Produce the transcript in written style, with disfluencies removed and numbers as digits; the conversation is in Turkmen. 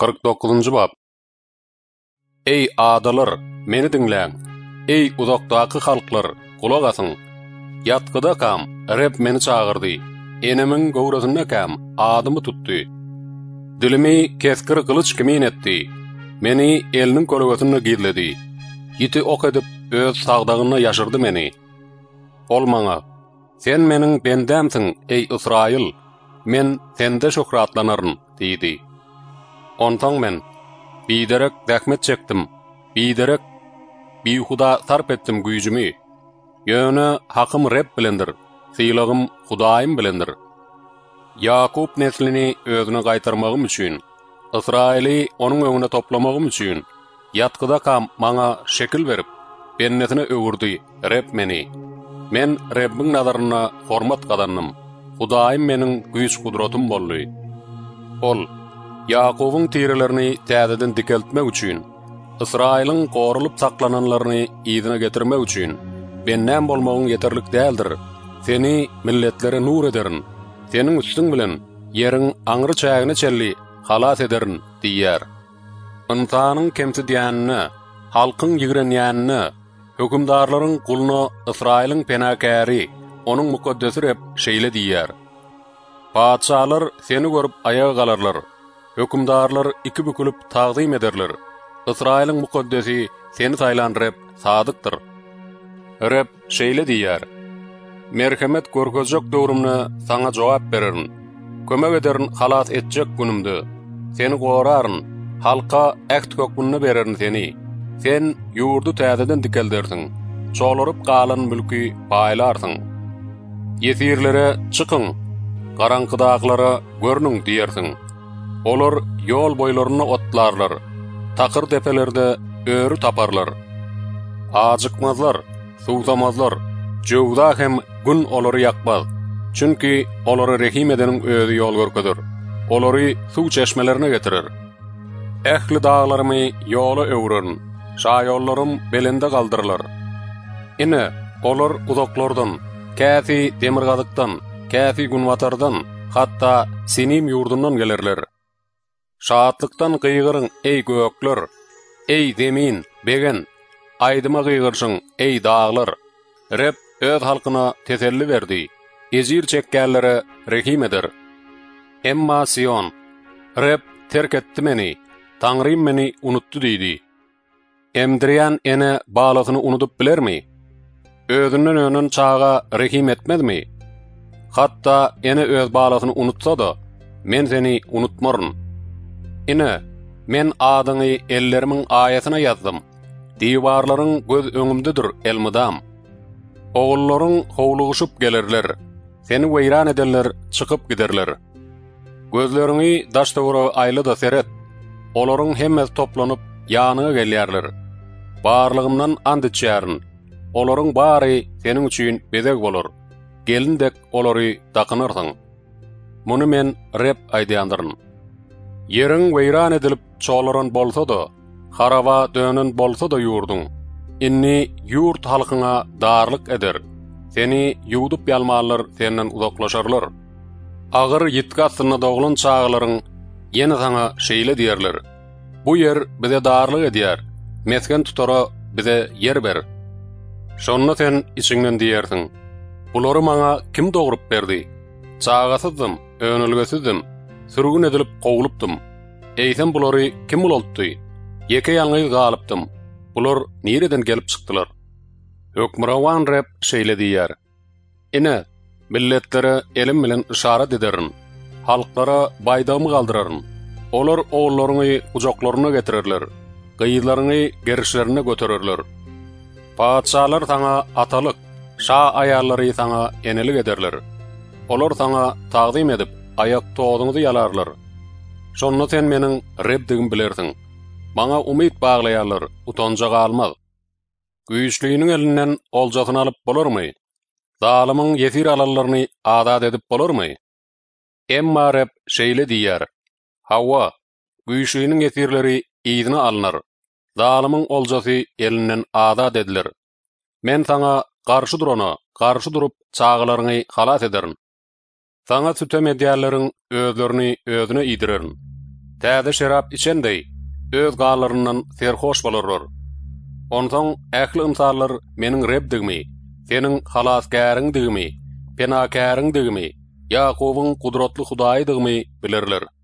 49-njy bab. Ey adalar, meni dinläň. Ey uzakdaky halklar, kulak asyň. Ýatgyda kam, Reb meni çagyrdy. Enemin gowrasyna kam, adymy tutdy. Dilimi keskir kılıç kimin etdi. Meni elinin kolagasyna gizledi. Yiti ok edip öz sagdagyna ýaşyrdy meni. Ol maňa: "Sen meniň bendämsiň, ey Israil. Men sende şöhratlanaryn" diýdi. Ondan men: "Biderek zähmet çekdim. Biderek bihuda sarp etdim güýjümi. Ýöne hakym Reb bilendir. Sylagym Hudaýym bilendir. Yakup neslini özüne gaýtarmagym üçin, Israili onuň öňüne toplamagym üçin, ýatgyda kam maňa şekil berip, bennesine öwürdi Reb meni. Men Rebbiň nazaryna hormat kazannym. Hudaýym meniň güýç gudratum boldy. Ol Yakubyň tirelerini täzeden dikeltmek üçin, Israiliň gorulyp saklananlaryny ýygyna getirmek üçin, benden bolmagyň ýeterlik däldir. Seni milletlere nur ederin. Senin üstün bilen yerin aňry çägine çelli halas ederin diýär. Insanyň kemsi diýänine, halkyň ýigrenýänine, hökümdarlaryň guluny Israiliň penakary, onuň mukaddesi Reb şeýle diýär. Paçalar seni görüp ayağa galarlar. Hökümdarlar iki bükülüp taqdim ederler. Israiliň mukaddesi seni saýlan Reb sadykdyr. Reb şeýle diýär: "Merhemet görkezjek döwrümne saňa jogap bererin. Kömek ederin halas etjek günümde. Seni goraryn, halka äht hökmüne bererin seni. Sen ýurdu täzeden dikeldersiň. Çolaryp galan mülki baýlarsyň. Ýesirlere çykyň, garaňkydaklara görnüň diýersiň. Olar ýol boýlaryna otlarlar. Takyr tepelerde öýrü taparlar. Ajykmazlar, suwsamazlar. Jowda hem gün olary ýakmaz. Çünki olary rehim edeniň özi ýol görkezir. Olary suw çeşmelerine getirir. Ähli dağlarymy ýola öwrerin. Şaýollarym belinde galdyrlar. Ine olar uzaklardan, käfi demirgazykdan, käfi günwatardan, hatda Sinim ýurdundan gelerler. Şahatlykdan gıýgyryň ey gökler, ey zemin, begen, aýdyma gıýgyrşyň ey dağlar. Reb öz halkyna teselli berdi. Ezir çekkenlere rehim eder. Emma Sion: Reb terk etdi meni, Taňrym meni unutdy diýdi. Emdirýän ene balasyny unutup bilermi? Özünden öňen çaga rehim etmedimi? Hatda ene öz balasyny unutsa da, men seni unutmaryn. Ine, men adyňy ellerimiň aýatyna ýazdym. Diwarlaryň göz öňümdedir elmydam. Oğullaryň howlugyşyp gelerler. Seni weýran edenler çykyp giderler. Gözlerini daşdawra aýly da seret. Olaryň hemmes toplanyp ýanyňa gelýärler. Barlygymdan and içýärin. Olaryň bary seniň üçin bezek bolar. Gelindek olary dakynarsyň. Muny men Reb aýdýandyryn. Yeriň weýran edilip çoğlaran bolsa da, haraba dönen bolsa da ýurduň. Inni ýurt halkyna darlyk eder. Seni ýuwdup ýalmalar senden uzaklaşarlar. Agyr ýitki astyna doglan çağlaryň ýene saňa şeýle diýerler: "Bu ýer bize darlyk edýär. Mesken tutara bize ýer ber." Şonda sen içiňden diýersiň: "Bulary maňa kim dogrup berdi? Çagasyzdym, önülgesizdim. Sürgün edilip gowulupdym. Eýsem bulary kim bolupdy? Ýeke ýalňyz galypdym. Bular nireden gelip çykdylar?" Hökmürawan Reb şeýle diýär: "Ine, milletlere elim bilen işaret ederin. Halklara baýdamy galdyraryn. Olar oğullaryny ujaklaryna getirirler. Gyýylaryny gerişlerine göterirler. Paçalar saňa atalyk, şa aýallary saňa enelik ederler. Olar saňa taqdim edip aýak toğuňyzy ýalarlar. Şonda sen meniň Rebdigim bilersiň. Maňa umyt baglaýarlar, utanja galmaz. Güýçlüýiniň elinden oljasyny alyp bolarmy? Zalymiň ýesir alallaryny azat edip bolarmy?" Emma Reb şeýle diýär: "Hawa, güýçlüýiniň ýesirleri ýygyna alynar. Zalymiň oljasy elinden azat edilir. Men saňa garşy durana, garşy durup çağlaryny halas ederin. Saňa sütem edýärleriň özlerini özüne ýitirerin. täze şerap içendey öz galaryndan serhoş bolurlar. Ondan ähli insanlar meniň Rebdigimi, seniň halasgäriň digimi, penakäriň digimi, Yakubyň kudratly Hudaýdygmy bilirler.